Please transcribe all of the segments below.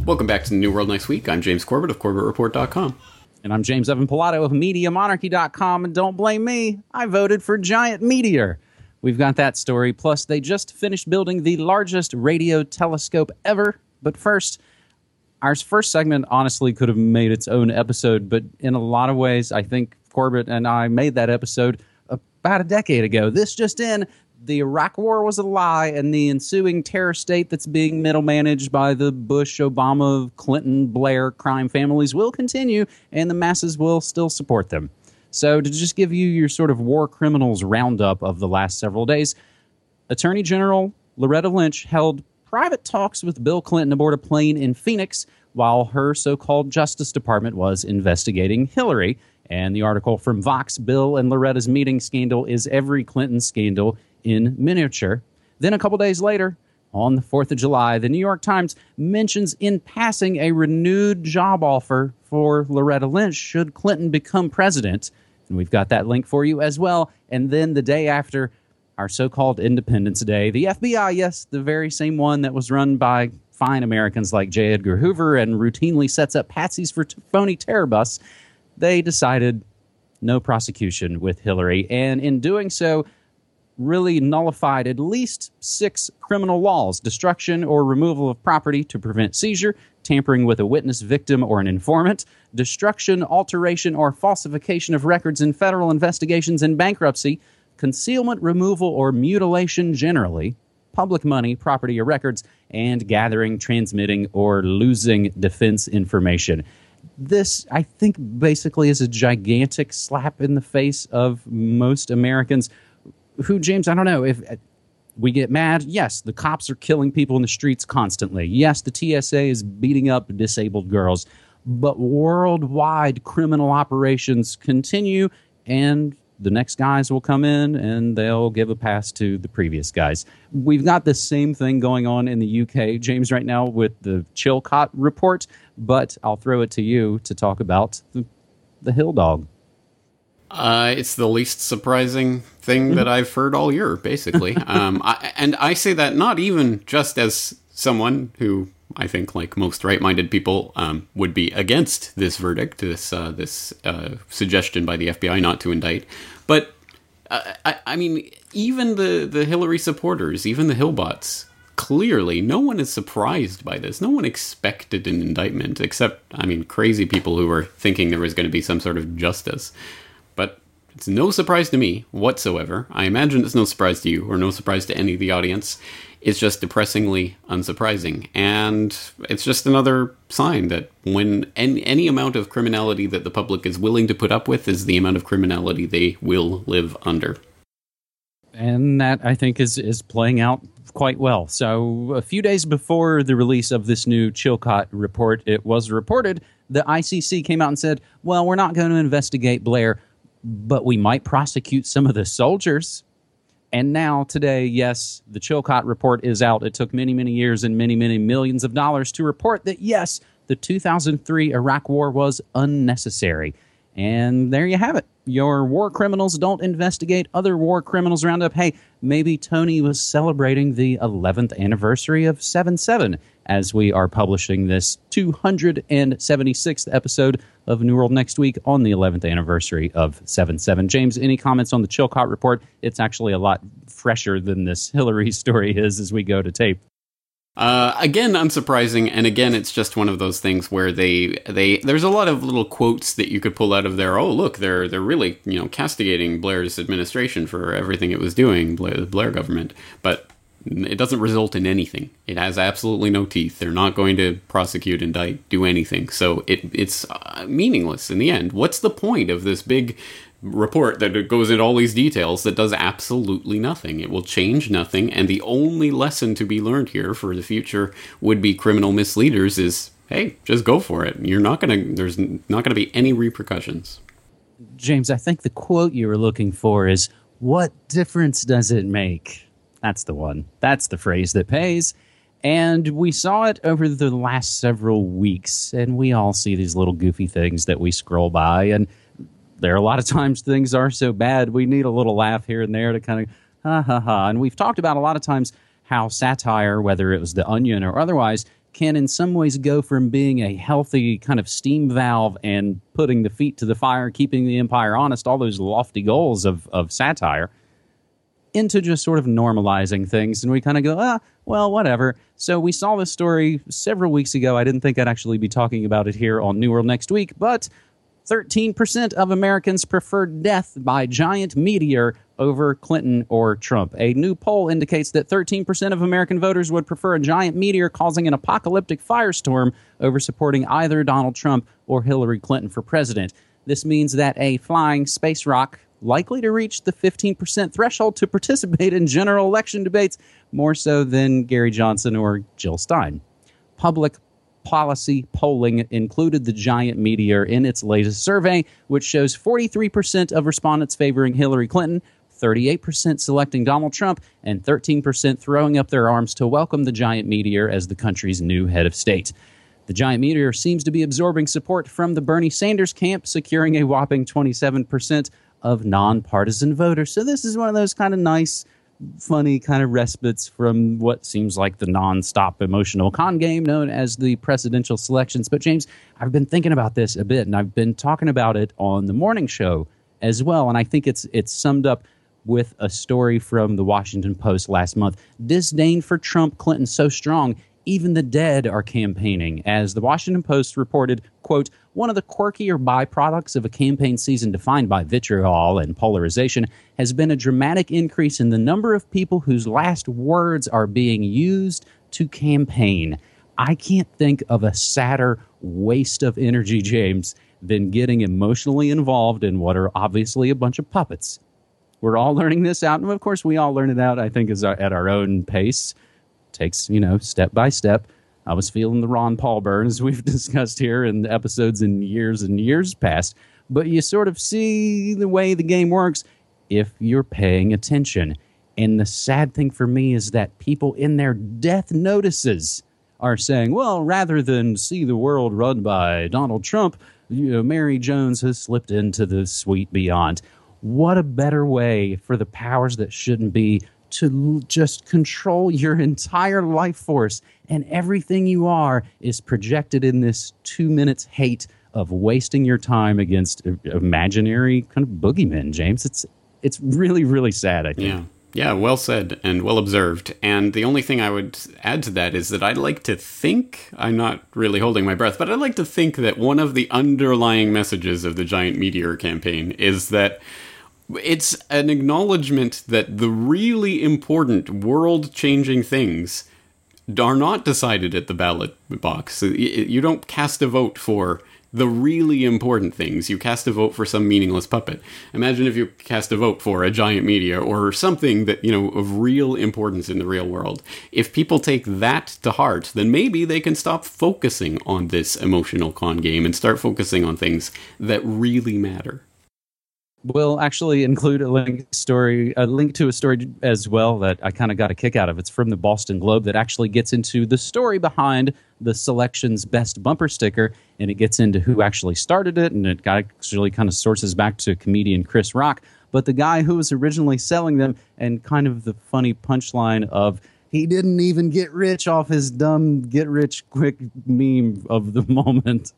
Welcome back to the New World Next Week. I'm James Corbett of CorbettReport.com. And I'm James Evan Pilato of MediaMonarchy.com. And don't blame me, I voted for Giant Meteor. We've got that story. Plus, they just finished building the largest radio telescope ever. But first, our first segment honestly could have made its own episode. But in a lot of ways, I think Corbett and I made that episode about a decade ago. This just in. The Iraq War was a lie, and the ensuing terror state that's being middle managed by the Bush, Obama, Clinton, Blair crime families will continue, and the masses will still support them. So to just give you your sort of war criminals roundup of the last several days, Attorney General Loretta Lynch held private talks with Bill Clinton aboard a plane in Phoenix while her so-called Justice Department was investigating Hillary. And the article from Vox, Bill and Loretta's meeting scandal is every Clinton scandal in miniature. Then a couple days later, on the 4th of July, the New York Times mentions in passing a renewed job offer for Loretta Lynch should Clinton become president. And we've got that link for you as well. And then the day after, our so-called Independence Day, the FBI, yes, the very same one that was run by fine Americans like J. Edgar Hoover and routinely sets up patsies for phony terror busts, they decided no prosecution with Hillary. And in doing so, really nullified at least 6 criminal laws: destruction or removal of property to prevent seizure, tampering with a witness, victim, or an informant, destruction, alteration, or falsification of records in federal investigations and bankruptcy, concealment, removal, or mutilation generally, public money, property, or records, and gathering, transmitting, or losing defense information. This, I think, basically is a gigantic slap in the face of most Americans who, James, I don't know, if we get mad. Yes, the cops are killing people in the streets constantly. Yes, the TSA is beating up disabled girls. But worldwide criminal operations continue, and the next guys will come in and they'll give a pass to the previous guys. We've got the same thing going on in the UK, James, right now with the Chilcot report, but I'll throw it to you to talk about the Hill Dog. It's the least surprising thing that I've heard all year, basically. And I say that not even just as someone who I think, like most right-minded people, would be against this verdict, this suggestion by the FBI not to indict. But, I mean, even the Hillary supporters, even the Hillbots, clearly no one is surprised by this. No one expected an indictment, except, I mean, crazy people who were thinking there was going to be some sort of justice. But it's no surprise to me whatsoever. I imagine it's no surprise to you, or no surprise to any of the audience. It's just depressingly unsurprising. And it's just another sign that when any amount of criminality that the public is willing to put up with is the amount of criminality they will live under. And that, I think, is playing out quite well. So a few days before the release of this new Chilcot report, it was reported the ICC came out and said, well, we're not going to investigate Blair, but we might prosecute some of the soldiers. And now, today, yes, the Chilcot report is out. It took many, many years and many, many millions of dollars to report that, yes, the 2003 Iraq War was unnecessary. And there you have it. Your war criminals don't investigate other war criminals roundup. Hey, maybe Tony was celebrating the 11th anniversary of 7/7 as we are publishing this 276th episode of New World Next Week on the 11th anniversary of 7/7. James, any comments on the Chilcot report? It's actually a lot fresher than this Hillary story is as we go to tape. Again, unsurprising, and again, it's just one of those things where there's a lot of little quotes that you could pull out of there. Oh, look, they're really, castigating Blair's administration for everything it was doing, the Blair government, but it doesn't result in anything. It has absolutely no teeth. They're not going to prosecute, indict, do anything. So it's meaningless in the end. What's the point of this big report that goes into all these details that does absolutely nothing? It will change nothing, and the only lesson to be learned here for the future would-be criminal misleaders is, hey, just go for it. There's not gonna be any repercussions. James, I think the quote you were looking for is, what difference does it make? That's the one. That's the phrase that pays. And we saw it over the last several weeks, and we all see these little goofy things that we scroll by, and there are a lot of times things are so bad we need a little laugh here and there to kind of ha ha ha. And we've talked about a lot of times how satire, whether it was The Onion or otherwise, can in some ways go from being a healthy kind of steam valve and putting the feet to the fire, keeping the empire honest, all those lofty goals of satire, into just sort of normalizing things. And we kind of go, well, whatever. So we saw this story several weeks ago. I didn't think I'd actually be talking about it here on New World Next Week, but 13% of Americans prefer death by giant meteor over Clinton or Trump. A new poll indicates that 13% of American voters would prefer a giant meteor causing an apocalyptic firestorm over supporting either Donald Trump or Hillary Clinton for president. This means that a flying space rock likely to reach the 15% threshold to participate in general election debates, more so than Gary Johnson or Jill Stein. Public policy polling included the giant meteor in its latest survey, which shows 43% of respondents favoring Hillary Clinton, 38% selecting Donald Trump, and 13% throwing up their arms to welcome the giant meteor as the country's new head of state. The giant meteor seems to be absorbing support from the Bernie Sanders camp, securing a whopping 27% of nonpartisan voters. So this is one of those kind of nice, funny kind of respites from what seems like the nonstop emotional con game known as the presidential selections. But James, I've been thinking about this a bit, and I've been talking about it on the morning show as well. And I think it's summed up with a story from the Washington Post last month. Disdain for Trump, Clinton so strong, even the dead are campaigning. As the Washington Post reported, quote, one of the quirkier byproducts of a campaign season defined by vitriol and polarization has been a dramatic increase in the number of people whose last words are being used to campaign. I can't think of a sadder waste of energy, James, than getting emotionally involved in what are obviously a bunch of puppets. We're all learning this out, and of course we all learn it out, I think, at our own pace. Takes, step by step. I was feeling the Ron Paul burn, as we've discussed here in episodes in years and years past. But you sort of see the way the game works if you're paying attention. And the sad thing for me is that people in their death notices are saying, well, rather than see the world run by Donald Trump, Mary Jones has slipped into the sweet beyond. What a better way for the powers that shouldn't be to just control your entire life force, and everything you are is projected in this 2 minutes hate of wasting your time against imaginary kind of boogeymen, James. It's really, really sad, I think. Yeah, well said and well observed. And the only thing I would add to that is that I'd like to think, I'm not really holding my breath, but I'd like to think that one of the underlying messages of the giant meteor campaign is that it's an acknowledgement that the really important world-changing things are not decided at the ballot box. You don't cast a vote for the really important things. You cast a vote for some meaningless puppet. Imagine if you cast a vote for a giant meteor or something that, of real importance in the real world. If people take that to heart, then maybe they can stop focusing on this emotional con game and start focusing on things that really matter. We'll actually include a link to a story as well that I kind of got a kick out of. It's from the Boston Globe that actually gets into the story behind the selection's best bumper sticker, and it gets into who actually started it, and it actually kind of sources back to comedian Chris Rock. But the guy who was originally selling them, and kind of the funny punchline of, he didn't even get rich off his dumb get-rich-quick meme of the moment.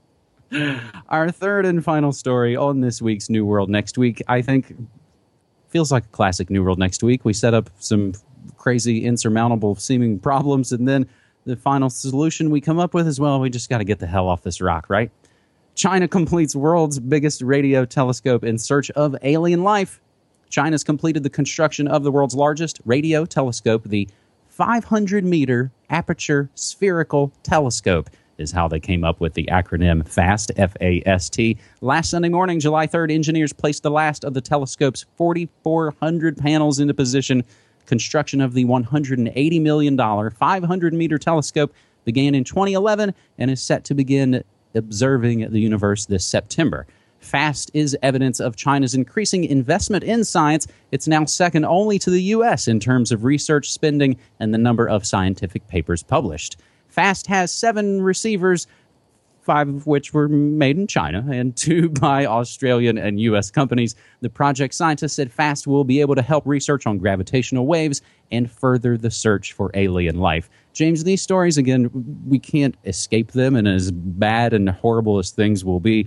Our third and final story on this week's New World Next Week, I think, feels like a classic New World Next Week. We set up some crazy, insurmountable seeming problems, and then the final solution we come up with is, well, we just got to get the hell off this rock, right? China completes world's biggest radio telescope in search of alien life. China's completed the construction of the world's largest radio telescope, the 500-meter aperture spherical telescope, is how they came up with the acronym FAST, F-A-S-T. Last Sunday morning, July 3rd, engineers placed the last of the telescope's 4,400 panels into position. Construction of the $180 million 500-meter telescope began in 2011 and is set to begin observing the universe this September. FAST is evidence of China's increasing investment in science. It's now second only to the U.S. in terms of research spending and the number of scientific papers published. FAST has 7 receivers 5 of which were made in China and 2 by Australian and U.S. companies. The project scientists said FAST will be able to help research on gravitational waves and further the search for alien life. James, these stories, again, we can't escape them, and as bad and horrible as things will be,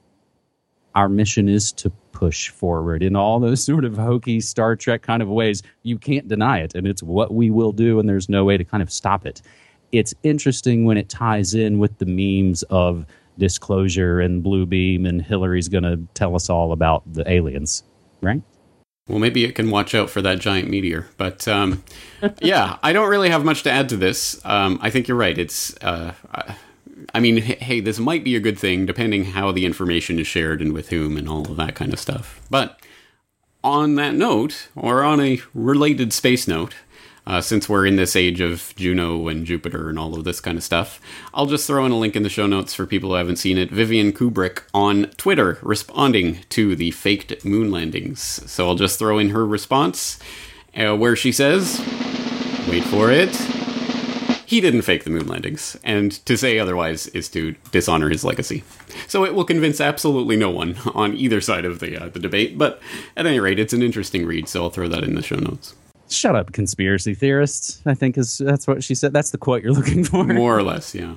our mission is to push forward in all those sort of hokey Star Trek kind of ways. You can't deny it, and it's what we will do, and there's no way to kind of stop it. It's interesting when it ties in with the memes of disclosure and Blue Beam and Hillary's going to tell us all about the aliens, right? Well, maybe it can watch out for that giant meteor. But, yeah, I don't really have much to add to this. I think you're right. It's, I mean, hey, this might be a good thing, depending how the information is shared and with whom and all of that kind of stuff. But on that note, or on a related space note, since we're in this age of Juno and Jupiter and all of this kind of stuff, I'll just throw in a link in the show notes for people who haven't seen it. Vivian Kubrick on Twitter responding to the faked moon landings. So I'll just throw in her response, where she says, wait for it, he didn't fake the moon landings, and to say otherwise is to dishonor his legacy. So it will convince absolutely no one on either side of the debate, but at any rate, it's an interesting read, so I'll throw that in the show notes. Shut up, conspiracy theorists, I think that's what she said. That's the quote you're looking for. More or less, yeah.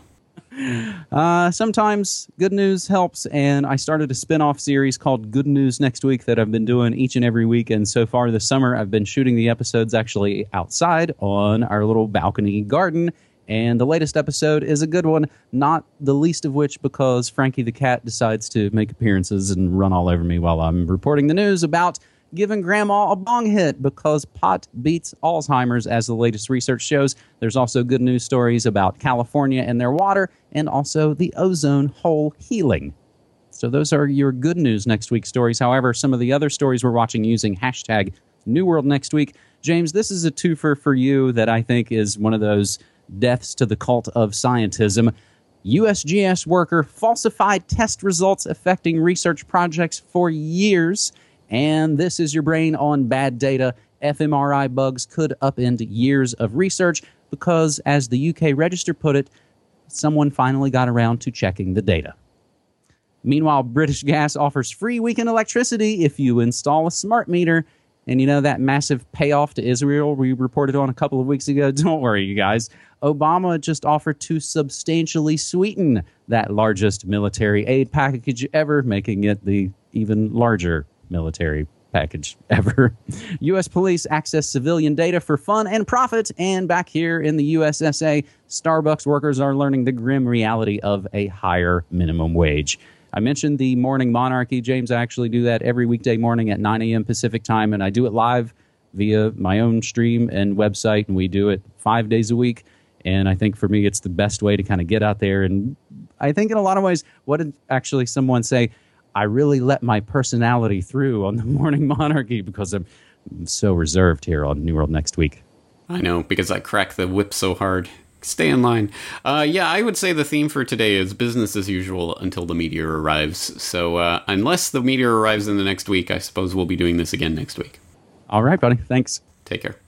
Sometimes good news helps, and I started a spin-off series called Good News Next Week that I've been doing each and every week, and so far this summer I've been shooting the episodes actually outside on our little balcony garden, and the latest episode is a good one, not the least of which because Frankie the cat decides to make appearances and run all over me while I'm reporting the news about giving grandma a bong hit because pot beats Alzheimer's, as the latest research shows. There's also good news stories about California and their water, and also the ozone hole healing. So those are your good news next week stories. However, some of the other stories we're watching using hashtag New World Next Week. James, this is a twofer for you that I think is one of those deaths to the cult of scientism. USGS worker falsified test results affecting research projects for years. And this is your brain on bad data. fMRI bugs could upend years of research because, as the UK Register put it, someone finally got around to checking the data. Meanwhile, British Gas offers free weekend electricity if you install a smart meter. And you know that massive payoff to Israel we reported on a couple of weeks ago? Don't worry, you guys. Obama just offered to substantially sweeten that largest military aid package ever, making it the even larger military package ever. U.S. police access civilian data for fun and profit. And back here in the USSA, Starbucks workers are learning the grim reality of a higher minimum wage. I mentioned the Morning Monarchy. James, I actually do that every weekday morning at 9 a.m. Pacific time, and I do it live via my own stream and website, and we do it 5 days a week. And I think for me, it's the best way to kind of get out there. And I think in a lot of ways, what did actually someone say? I really let my personality through on the Morning Monarchy because I'm so reserved here on New World Next Week. I know, because I crack the whip so hard. Stay in line. Yeah, I would say the theme for today is business as usual until the meteor arrives. So unless the meteor arrives in the next week, I suppose we'll be doing this again next week. All right, buddy. Thanks. Take care.